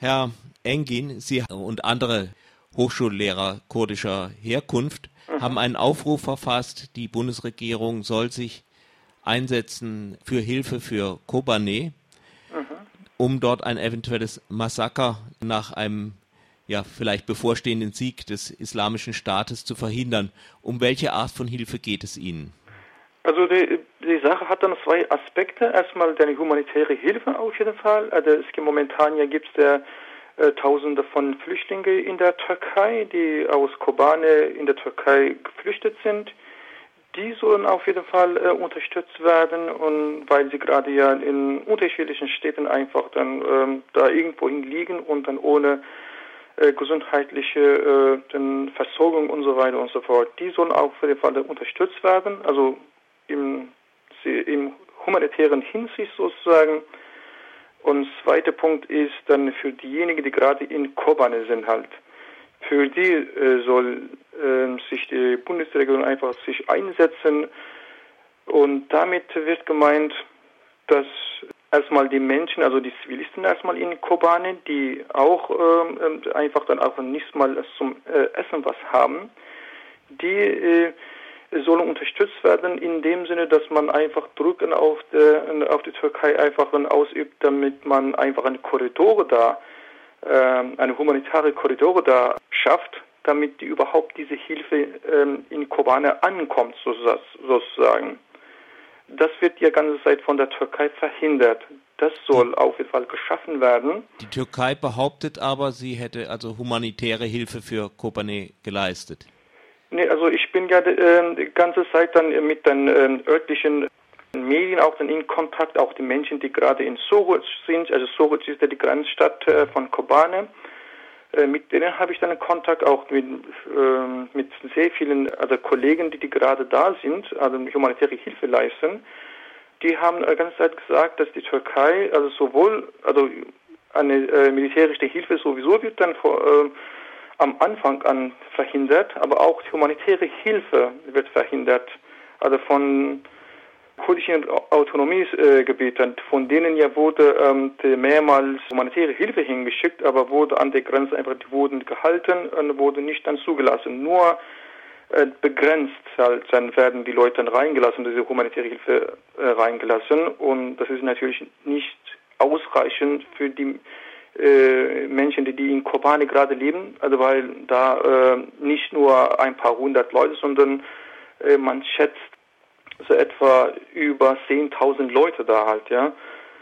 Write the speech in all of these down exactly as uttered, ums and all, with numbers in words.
Herr Engin, Sie und andere Hochschullehrer kurdischer Herkunft mhm. haben einen Aufruf verfasst, die Bundesregierung soll sich einsetzen für Hilfe für Kobane, mhm. um dort ein eventuelles Massaker nach einem ja vielleicht bevorstehenden Sieg des Islamischen Staates zu verhindern. Um welche Art von Hilfe geht es Ihnen? Also die, die Sache hat dann zwei Aspekte. Erstmal eine humanitäre Hilfe auf jeden Fall. Also es gibt momentan ja gibt es ja äh, Tausende von Flüchtlingen in der Türkei, die aus Kobane in der Türkei geflüchtet sind. Die sollen auf jeden Fall äh, unterstützt werden, und weil sie gerade ja in unterschiedlichen Städten einfach dann ähm, da irgendwo liegen und dann ohne äh, gesundheitliche äh, dann Versorgung und so weiter und so fort. Die sollen auf jeden Fall unterstützt werden, also im, im humanitären Hinsicht sozusagen. Und zweiter Punkt ist dann für diejenigen, die gerade in Kobane sind halt. Für die äh, soll äh, sich die Bundesregierung einfach sich einsetzen, und damit wird gemeint, dass erstmal die Menschen, also die Zivilisten erstmal in Kobane, die auch äh, einfach dann auch nicht mal zum äh, Essen was haben, die äh, sollen unterstützt werden in dem Sinne, dass man einfach Druck auf die, auf die Türkei einfach dann ausübt, damit man einfach eine Korridore da eine humanitäre Korridore da schafft, damit die überhaupt diese Hilfe ähm, in Kobane ankommt, sozusagen. Das wird die ganze Zeit von der Türkei verhindert. Das soll auf jeden Fall geschaffen werden. Die Türkei behauptet aber, sie hätte also humanitäre Hilfe für Kobane geleistet. Nee, also ich bin ja äh, die ganze Zeit dann mit den äh, örtlichen Medien auch dann in Kontakt, auch die Menschen, die gerade in Suruç sind. Also Suruç ist ja die Grenzstadt äh, von Kobane. Äh, mit denen habe ich dann Kontakt, auch mit, äh, mit sehr vielen also Kollegen, die, die gerade da sind, also humanitäre Hilfe leisten. Die haben die ganze Zeit gesagt, dass die Türkei, also sowohl also eine äh, militärische Hilfe sowieso wird dann vor, äh, am Anfang an verhindert, aber auch die humanitäre Hilfe wird verhindert. Also von kurdischen Autonomiegebieten, von denen ja wurde ähm, mehrmals humanitäre Hilfe hingeschickt, aber wurde an der Grenze einfach, die wurden gehalten und wurde nicht dann zugelassen. Nur äh, begrenzt halt, dann werden die Leute dann reingelassen, diese humanitäre Hilfe äh, reingelassen, und das ist natürlich nicht ausreichend für die äh, Menschen, die, die in Kobane gerade leben, also weil da äh, nicht nur ein paar hundert Leute, sondern äh, man schätzt so etwa über zehntausend Leute da halt, ja.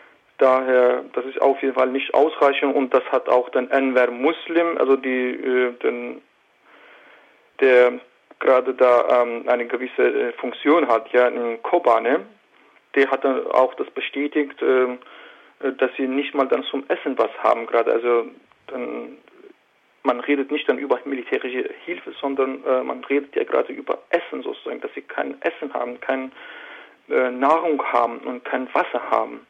Daher, das ist auf jeden Fall nicht ausreichend, und das hat auch dann Enver Muslim, also die, äh, den, der gerade da ähm, eine gewisse äh, Funktion hat, ja, in Kobane, der hat dann auch das bestätigt, äh, dass sie nicht mal dann zum Essen was haben gerade, also dann man redet nicht dann über militärische Hilfe, sondern äh, man redet ja gerade über Essen sozusagen, dass sie kein Essen haben, keine äh, Nahrung haben und kein Wasser haben.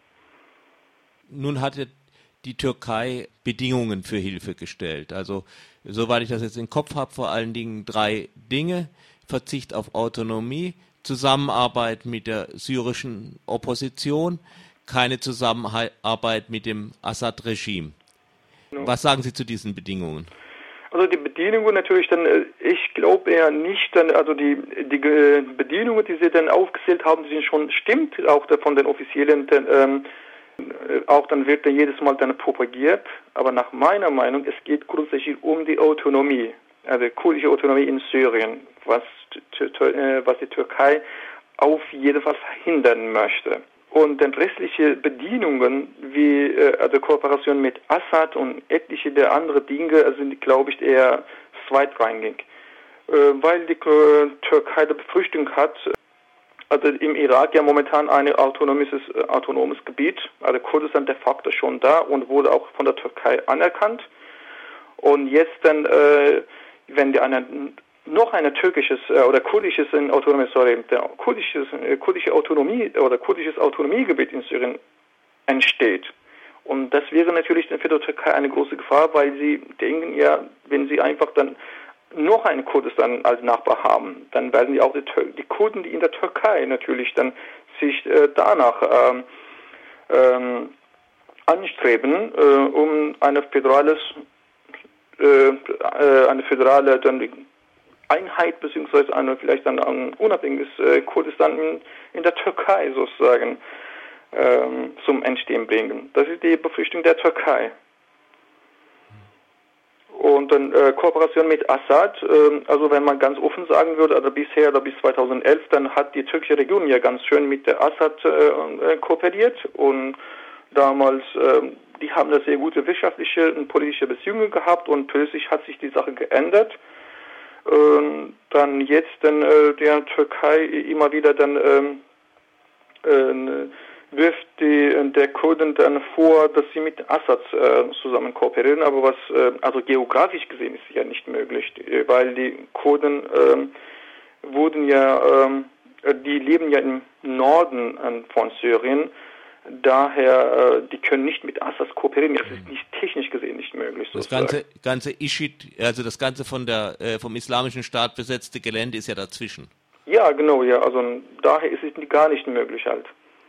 Nun hatte die Türkei Bedingungen für Hilfe gestellt. Also, soweit ich das jetzt im Kopf habe, vor allen Dingen drei Dinge: Verzicht auf Autonomie, Zusammenarbeit mit der syrischen Opposition, keine Zusammenarbeit mit dem Assad-Regime. Was sagen Sie zu diesen Bedingungen? Also die Bedingungen natürlich dann, ich glaube eher nicht, dann, also die, die Bedingungen, die Sie dann aufgezählt haben, die sind schon stimmt, auch von den offiziellen, ähm, auch dann wird dann jedes Mal dann propagiert, aber nach meiner Meinung, es geht grundsätzlich um die Autonomie, also kurdische Autonomie in Syrien, was, was die Türkei auf jeden Fall verhindern möchte. Und dann restliche Bedingungen wie äh, also Kooperation mit Assad und etliche der anderen Dinge sind, glaube ich, eher zweitrangig. Äh, weil die äh, Türkei die Befürchtung hat, also im Irak ja momentan ein autonomes, äh, autonomes Gebiet, also Kurdistan de facto schon da und wurde auch von der Türkei anerkannt. Und jetzt dann, äh, wenn die eine noch ein türkisches äh, oder kurdisches in Autonomie, sorry, der kurdisches, äh, kurdische Autonomie oder kurdisches Autonomiegebiet in Syrien entsteht. Und das wäre natürlich dann für die Türkei eine große Gefahr, weil sie denken ja, wenn sie einfach dann noch einen Kurdistan als Nachbar haben, dann werden die auch die, die Kurden, die in der Türkei natürlich dann sich äh, danach ähm, ähm, anstreben, äh, um eine föderales, äh, eine föderale dann Einheit beziehungsweise eine vielleicht dann ein unabhängiges äh, Kurdistan in, in der Türkei sozusagen ähm, zum Entstehen bringen. Das ist die Befürchtung der Türkei. Und dann äh, Kooperation mit Assad, äh, also wenn man ganz offen sagen würde, also bisher oder bis zweitausendelf, dann hat die türkische Regierung ja ganz schön mit der Assad äh, kooperiert und damals, äh, die haben da sehr gute wirtschaftliche und politische Beziehungen gehabt und plötzlich hat sich die Sache geändert. Ähm, dann jetzt dann äh, der Türkei immer wieder dann ähm, äh, wirft die, der Kurden dann vor, dass sie mit Assad äh, zusammen kooperieren, aber was, äh, also geografisch gesehen ist ja nicht möglich, weil die Kurden äh, wurden ja, äh, die leben ja im Norden äh, von Syrien, daher, äh, die können nicht mit Assad kooperieren, das ist nicht technisch gesehen nicht möglich. Das ganze, ganze Ischid, also das ganze von der, äh, vom islamischen Staat besetzte Gelände ist ja dazwischen. Ja, genau, ja, also daher ist es gar nicht möglich halt.